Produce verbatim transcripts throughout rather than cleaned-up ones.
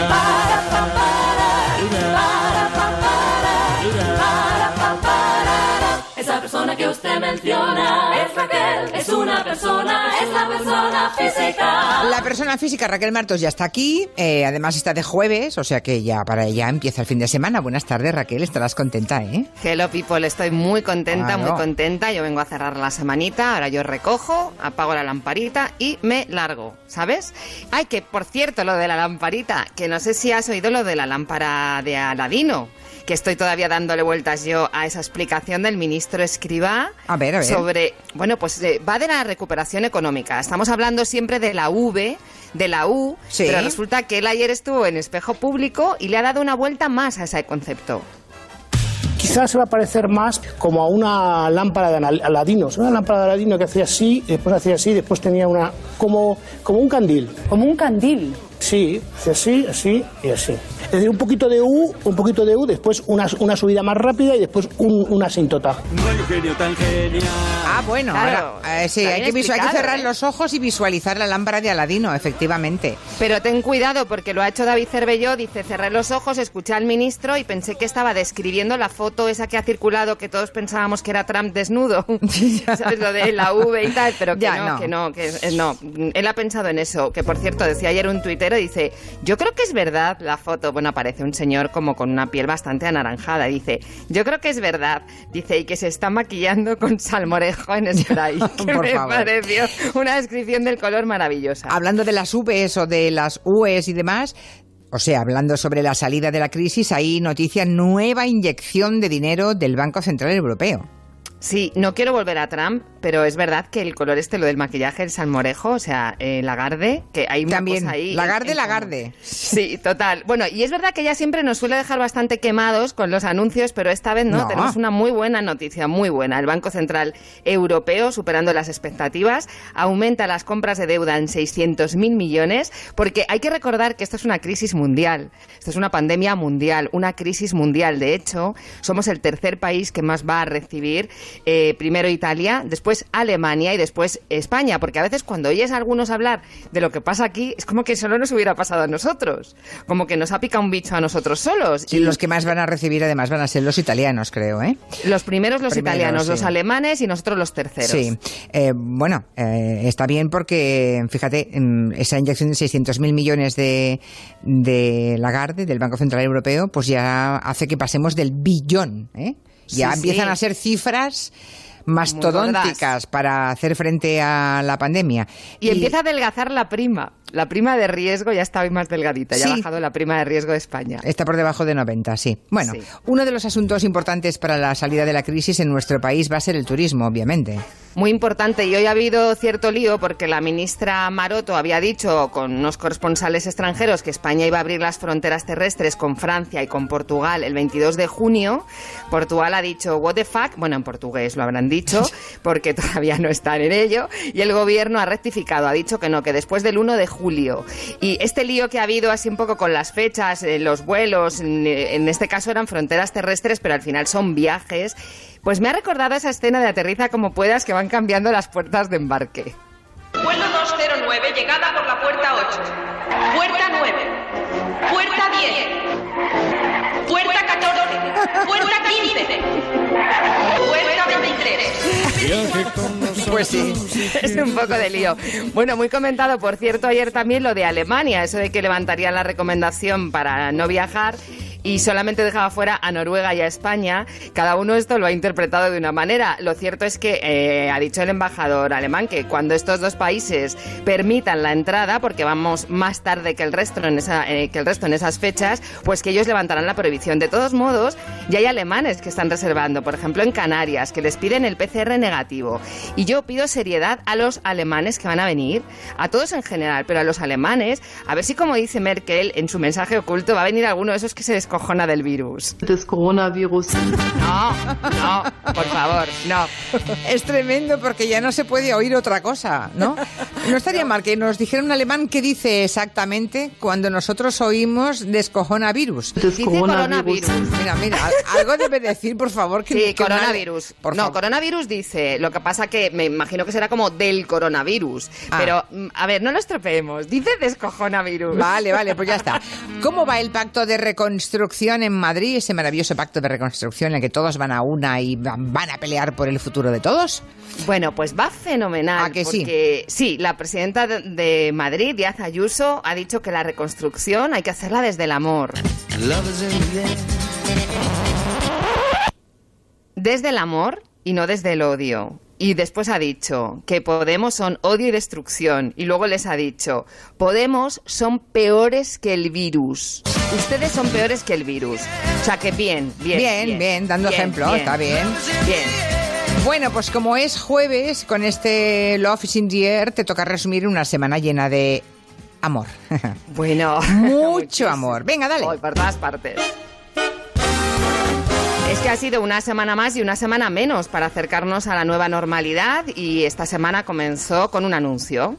Esa persona que usted menciona es Raquel, es una persona, es la persona física. La persona física Raquel Martos ya está aquí, eh, además está de jueves, o sea que ya para ella empieza el fin de semana. Buenas tardes, Raquel, estarás contenta, ¿eh? Hello people, estoy muy contenta, claro. muy contenta. Yo vengo a cerrar la semanita, ahora yo recojo, apago la lamparita y me largo, ¿sabes? Ay, que por cierto, lo de la lamparita, que no sé si has oído lo de la lámpara de Aladino, que estoy todavía dándole vueltas yo a esa explicación del ministro Escrivá. A ver, a ver. Sobre, bueno, pues eh, va de la recuperación económica. Estamos hablando siempre de la V, de la U, sí. Pero resulta que él ayer estuvo en Espejo Público y le ha dado una vuelta más a ese concepto. Quizás se va a parecer más como a una lámpara de Aladino. Una lámpara de Aladino que hacía así, después hacía así, después tenía una... como, como un candil. ¿Como un candil? Sí, hacía así, así y así. Es decir, un poquito de U, un poquito de U, después una, una subida más rápida y después un, una asíntota. No hay un genio tan genial. Ah, bueno, Claro, ahora, eh, sí, hay que, visu- hay que cerrar ¿eh? los ojos y visualizar la lámpara de Aladino, efectivamente. Pero ten cuidado porque lo ha hecho David Cervelló, dice, cerré los ojos, escuché al ministro y pensé que estaba describiendo la foto esa que ha circulado, que todos pensábamos que era Trump desnudo, ¿sabes? Lo de la V y tal, pero que Ya, no, no, que no, que eh, no. Él ha pensado en eso, que por cierto, decía ayer un tuitero, dice, yo creo que es verdad la foto, bueno, aparece un señor como con una piel bastante anaranjada, dice, yo creo que es verdad, dice, y que se está maquillando con salmorejo en spray, que Por me favor. pareció una descripción del color maravillosa. Hablando de las Vs o de las Ues y demás, o sea, hablando sobre la salida de la crisis, hay noticia, nueva inyección de dinero del Banco Central Europeo. Sí, no quiero volver a Trump, pero es verdad que el color este, lo del maquillaje, el salmorejo, o sea, eh, Lagarde, que hay una También, cosa ahí... Lagarde, en- en- Lagarde. Sí, total. Bueno, y es verdad que ella siempre nos suele dejar bastante quemados con los anuncios, pero esta vez no, No. tenemos una muy buena noticia, muy buena. El Banco Central Europeo, superando las expectativas, aumenta las compras de deuda en seiscientos mil millones, porque hay que recordar que esto es una crisis mundial, esto es una pandemia mundial, una crisis mundial. De hecho, somos el tercer país que más va a recibir, eh, primero Italia, después Alemania y después España, porque a veces cuando oyes a algunos hablar de lo que pasa aquí, es como que solo nos hubiera pasado a nosotros, como que nos ha picado un bicho a nosotros solos. Y los que más van a recibir además van a ser los italianos, creo, ¿eh? Los primeros los Primeros, italianos, sí. los alemanes y nosotros los terceros. Sí, eh, bueno, eh, está bien porque, fíjate, mm, esa inyección de seiscientos mil millones de, de Lagarde, del Banco Central Europeo, pues ya hace que pasemos del billón, ¿eh? Ya Sí, empiezan sí. a ser cifras mastodónticas para hacer frente a la pandemia. Y, empieza a adelgazar la prima. La prima de riesgo ya está hoy más delgadita, ya Sí. ha bajado la prima de riesgo de España. Está por debajo de noventa, sí. Bueno, Sí. uno de los asuntos importantes para la salida de la crisis en nuestro país va a ser el turismo, obviamente. Muy importante, y hoy ha habido cierto lío porque la ministra Maroto había dicho con unos corresponsales extranjeros que España iba a abrir las fronteras terrestres con Francia y con Portugal el veintidós de junio. Portugal ha dicho what the fuck, bueno, en portugués lo habrán dicho porque todavía no están en ello, y el gobierno ha rectificado, ha dicho que no, que después del uno de julio. Y este lío que ha habido así un poco con las fechas, eh, los vuelos, en, en este caso eran fronteras terrestres, pero al final son viajes, pues me ha recordado esa escena de Aterriza como puedas que van cambiando las puertas de embarque. Vuelo dos cero nueve, llegada por la puerta ocho. Puerta nueve. Puerta diez. Puerta catorce. Puerta quince. Puerta veintitrés. Pues sí. Es un poco de lío. Bueno, muy comentado, por cierto, ayer también lo de Alemania, eso de que levantarían la recomendación para no viajar y solamente dejaba fuera a Noruega y a España. Cada uno esto lo ha interpretado de una manera. Lo cierto es que eh, ha dicho el embajador alemán que cuando estos dos países permitan la entrada, porque vamos más tarde que el resto en esa, eh, que el resto en esas fechas, pues que ellos levantarán la prohibición. De todos modos, ya hay alemanes que están reservando, por ejemplo en Canarias, que les piden el P C R negativo. Y yo pido seriedad a los alemanes que van a venir, a todos en general, pero a los alemanes, a ver si, como dice Merkel en su mensaje oculto, va a venir alguno de esos que se descojona del virus. Des coronavirus. No, no, por favor, no. Es tremendo porque ya no se puede oír otra cosa, ¿no? No estaría mal que nos dijera un alemán qué dice exactamente cuando nosotros oímos descojonavirus. Dice coronavirus. Mira, mira, algo debe decir, por favor. Que, sí, que coronavirus. Una... Por no, favor. Coronavirus dice, lo que pasa que me imagino que será como del coronavirus. Ah. Pero, a ver, no lo estropeemos. Dice descojonavirus. Vale, vale, pues ya está. ¿Cómo va el pacto de reconstrucción en Madrid? Ese maravilloso pacto de reconstrucción en el que todos van a una y van a pelear por el futuro de todos. Bueno, pues va fenomenal. ¿A que porque, sí? Sí, la presidenta de Madrid, Díaz Ayuso, ha dicho que la reconstrucción hay que hacerla desde el amor. Desde el amor y no desde el odio. Y después ha dicho que Podemos son odio y destrucción. Y luego les ha dicho, Podemos son peores que el virus. Ustedes son peores que el virus. O sea que bien, bien. Bien, bien, bien dando bien, ejemplo, bien, está bien. Bien. Bueno, pues como es jueves, con este Love is in the Air, te toca resumir una semana llena de amor. Bueno. Mucho amor. Venga, dale. Hoy por todas partes. Es que ha sido una semana más y una semana menos para acercarnos a la nueva normalidad y esta semana comenzó con un anuncio.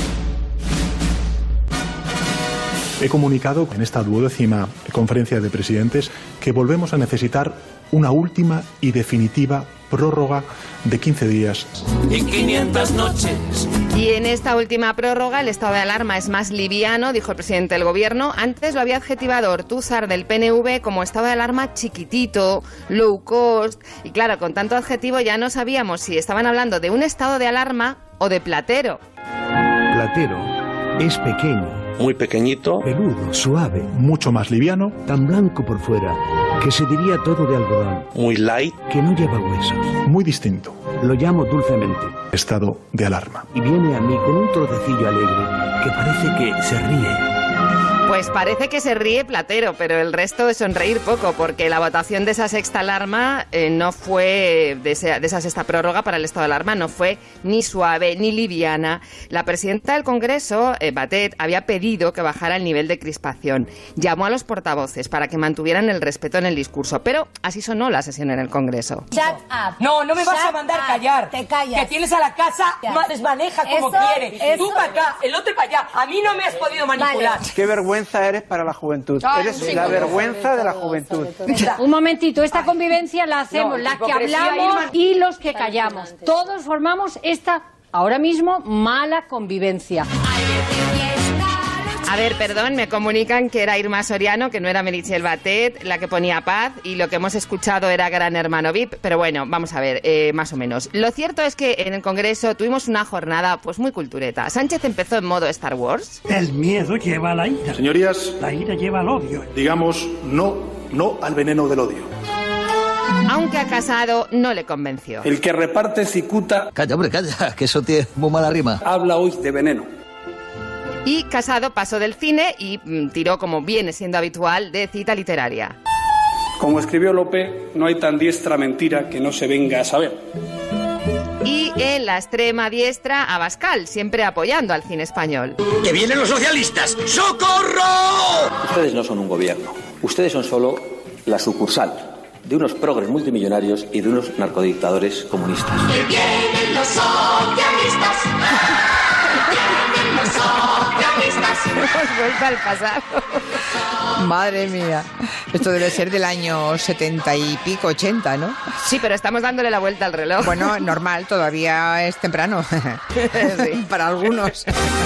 He comunicado en esta duodécima conferencia de presidentes que volvemos a necesitar una última y definitiva prórroga de quince días. En quinientas noches. Y en esta última prórroga el estado de alarma es más liviano, dijo el presidente del gobierno. Antes lo había adjetivado Ortúzar del P N V como estado de alarma chiquitito, low cost. Y claro, con tanto adjetivo ya no sabíamos si estaban hablando de un estado de alarma o de platero. Platero es pequeño. Muy pequeñito. Peludo, suave. Mucho más liviano. Tan blanco por fuera, que se diría todo de algodón. Muy light. Que no lleva huesos. Muy distinto. Lo llamo dulcemente estado de alarma. Y viene a mí con un trocecillo alegre que parece que se ríe. Pues parece que se ríe Platero, pero el resto de sonreír poco, porque la votación de esa sexta alarma eh, no fue, de, ese, de esa sexta prórroga para el estado de alarma, no fue ni suave ni liviana. La presidenta del Congreso, eh, Batet, había pedido que bajara el nivel de crispación. Llamó a los portavoces para que mantuvieran el respeto en el discurso, pero así sonó la sesión en el Congreso. Shut up. No, no me vas Shut a mandar up. callar. Te callas. Que tienes a la casa, Ya. ma- desmaneja como Eso- quieres. eso- Tú para acá, el otro para allá. A mí no me has podido manipular. Vale. Qué vergüenza eres para la juventud. Ay, Eres sí, la no, vergüenza de la juventud. Un momentito, esta convivencia la hacemos No, las que hipocresía, hablamos Irma. y los que callamos. Todos formamos esta, ahora mismo, mala convivencia. A ver, perdón, me comunican que era Irma Soriano, que no era Meritxell Batet, la que ponía paz, y lo que hemos escuchado era Gran Hermano V I P, pero bueno, vamos a ver, eh, más o menos. Lo cierto es que en el Congreso tuvimos una jornada pues muy cultureta. Sánchez empezó en modo Star Wars. El miedo lleva a la ira. Señorías, La ira lleva al odio. digamos no, no al veneno del odio. Aunque a Casado no le convenció. El que reparte cicuta Calla, hombre, calla, que eso tiene muy mala rima. habla hoy de veneno. Y Casado pasó del cine y mm, tiró, como viene siendo habitual, de cita literaria. Como escribió Lope, no hay tan diestra mentira que no se venga a saber. Y en la extrema diestra, Abascal, siempre apoyando al cine español. ¡Que vienen los socialistas! ¡Socorro! Ustedes no son un gobierno. Ustedes son solo la sucursal de unos progres multimillonarios y de unos narcodictadores comunistas. Que vienen los socialistas. Que vienen los socialistas. Hemos vuelto al pasado. Madre mía. Esto debe ser del año setenta y pico, ochenta, ¿no? Sí, pero estamos dándole la vuelta al reloj. Bueno, normal, todavía es temprano. Sí. Para algunos.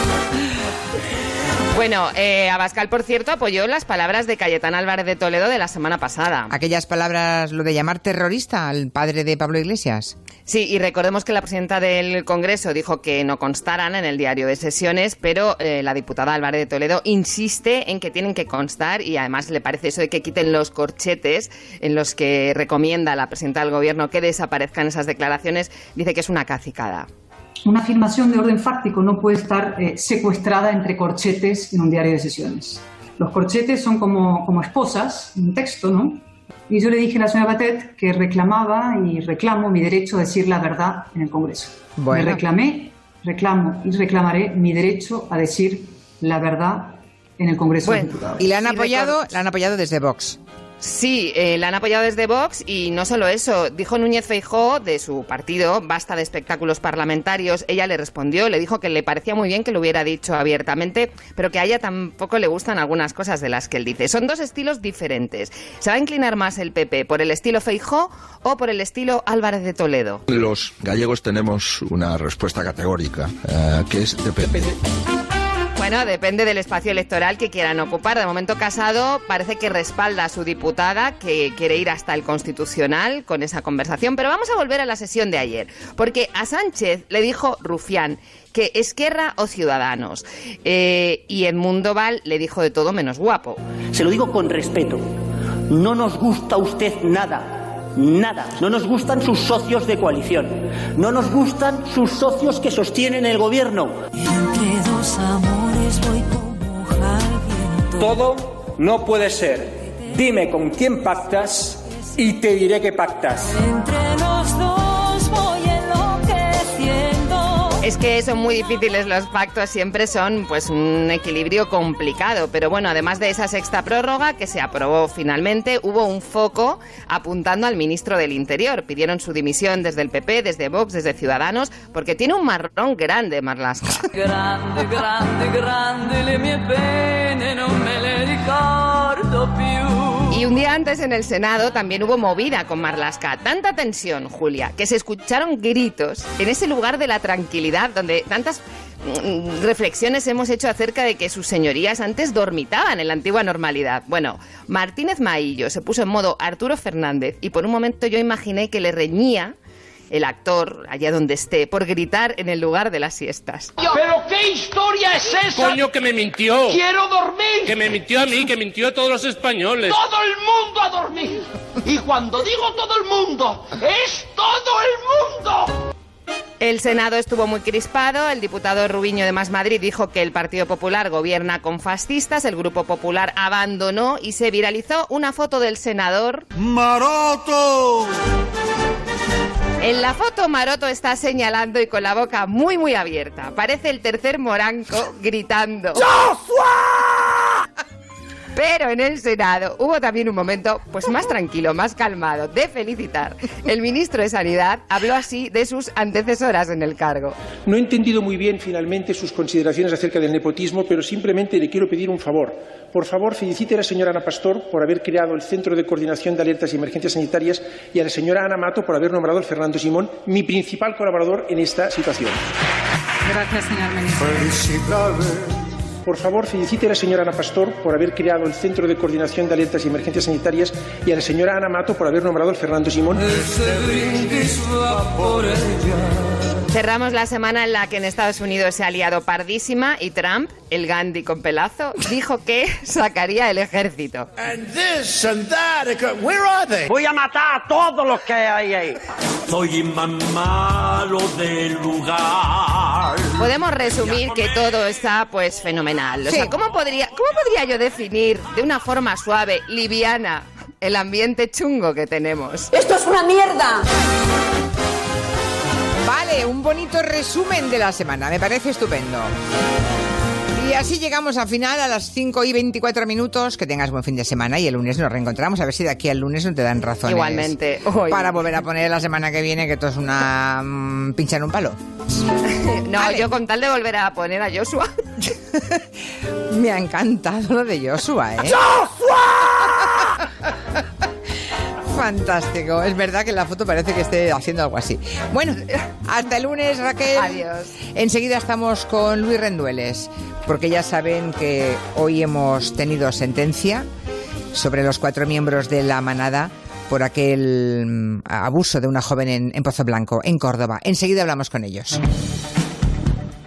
Bueno, eh, Abascal, por cierto, apoyó las palabras de Cayetán Álvarez de Toledo de la semana pasada. Aquellas palabras, lo de llamar terrorista al padre de Pablo Iglesias. Sí, y recordemos que la presidenta del Congreso dijo que no constaran en el diario de sesiones, pero eh, la diputada Álvarez de Toledo insiste en que tienen que constar y además le parece eso de que quiten los corchetes en los que recomienda la presidenta del Gobierno que desaparezcan esas declaraciones. Dice que es una cacicada. Una afirmación de orden fáctico no puede estar eh, secuestrada entre corchetes en un diario de sesiones. Los corchetes son como, como esposas, un texto, ¿no? Y yo le dije a la señora Batet que reclamaba y reclamo mi derecho a decir la verdad en el Congreso. Bueno. Me reclamé, reclamo y reclamaré mi derecho a decir la verdad en el Congreso Bueno, de Diputados. y le han Sí, apoyado, recuerdo. la han apoyado desde Vox. Sí, eh, la han apoyado desde Vox y no solo eso. Dijo Núñez Feijóo de su partido, basta de espectáculos parlamentarios. Ella le respondió, le dijo que le parecía muy bien que lo hubiera dicho abiertamente, pero que a ella tampoco le gustan algunas cosas de las que él dice. Son dos estilos diferentes. ¿Se va a inclinar más el P P por el estilo Feijóo o por el estilo Álvarez de Toledo? Los gallegos tenemos una respuesta categórica, eh, que es depende. Bueno, depende del espacio electoral que quieran ocupar. De momento, Casado parece que respalda a su diputada, que quiere ir hasta el Constitucional con esa conversación. Pero vamos a volver a la sesión de ayer, porque a Sánchez le dijo Rufián que Esquerra o Ciudadanos. Eh, y Edmundo Val le dijo de todo menos guapo. Se lo digo con respeto. No nos gusta usted nada. Nada. No nos gustan sus socios de coalición. No nos gustan sus socios que sostienen el gobierno. Entre dos amores voy como hoja al viento. Todo no puede ser. Dime con quién pactas y te diré que pactas. Entre los dos voy enloqueciendo. Es que son muy difíciles los pactos, siempre son pues un equilibrio complicado, pero bueno, además de esa sexta prórroga que se aprobó finalmente, hubo un foco apuntando al ministro del Interior. Pidieron su dimisión desde el P P, desde Vox, desde Ciudadanos, porque tiene un marrón grande, Marlaska. Grande, grande, grande, le mie pene non me le ricordo più. Y un día antes en el Senado también hubo movida con Marlaska. Tanta tensión, Julia, que se escucharon gritos en ese lugar de la tranquilidad donde tantas mm, reflexiones hemos hecho acerca de que sus señorías antes dormitaban en la antigua normalidad. Bueno, Martínez Maillo se puso en modo Arturo Fernández y por un momento yo imaginé que le reñía el actor, allá donde esté, por gritar en el lugar de las siestas. ¿Pero qué historia es esa? Coño, que me mintió. ¡Quiero dormir! Que me mintió a mí, que mintió a todos los españoles. ¡Todo el mundo a dormir! Y cuando digo todo el mundo, ¡es todo el mundo! El Senado estuvo muy crispado. El diputado Rubiño de Más Madrid dijo que el Partido Popular gobierna con fascistas. El Grupo Popular abandonó y se viralizó una foto del senador ¡Maroto! En la foto, Maroto está señalando y con la boca muy, muy abierta. Parece el tercer moranco gritando ¡Joshua! Pero en el Senado hubo también un momento pues más tranquilo, más calmado, de felicitar. El ministro de Sanidad habló así de sus antecesoras en el cargo. No he entendido muy bien finalmente sus consideraciones acerca del nepotismo, pero simplemente le quiero pedir un favor. Por favor, felicite a la señora Ana Pastor por haber creado el Centro de Coordinación de Alertas y Emergencias Sanitarias y a la señora Ana Mato por haber nombrado al Fernando Simón, mi principal colaborador en esta situación. Gracias, señor ministro. Por favor, felicite a la señora Ana Pastor por haber creado el Centro de Coordinación de Alertas y Emergencias Sanitarias y a la señora Ana Mato por haber nombrado al Fernando Simón. Cerramos la semana en la que en Estados Unidos se ha liado pardísima y Trump, el Gandhi con pelazo, dijo que sacaría el ejército. Voy a matar a todos los que hay ahí. Soy más malo del lugar. Podemos resumir que todo está pues fenomenal. O sea, ¿cómo podría, ¿cómo podría yo definir de una forma suave, liviana, el ambiente chungo que tenemos? ¡Esto es una mierda! Vale, un bonito resumen de la semana, me parece estupendo. Y así llegamos al final a las cinco y veinticuatro minutos. Que tengas buen fin de semana y el lunes nos reencontramos. A ver si de aquí al lunes no te dan razones. Igualmente. Hoy. Para volver a poner la semana que viene que esto es una... Mmm, pinchar un palo. No, vale. Yo con tal de volver a poner a Joshua. Me ha encantado lo de Joshua, ¿eh? ¡Joshua! Fantástico. Es verdad que en la foto parece que esté haciendo algo así. Bueno, hasta el lunes, Raquel. Adiós. Enseguida estamos con Luis Rendueles, porque ya saben que hoy hemos tenido sentencia sobre los cuatro miembros de la manada por aquel abuso de una joven en, en Pozo Blanco, en Córdoba. Enseguida hablamos con ellos.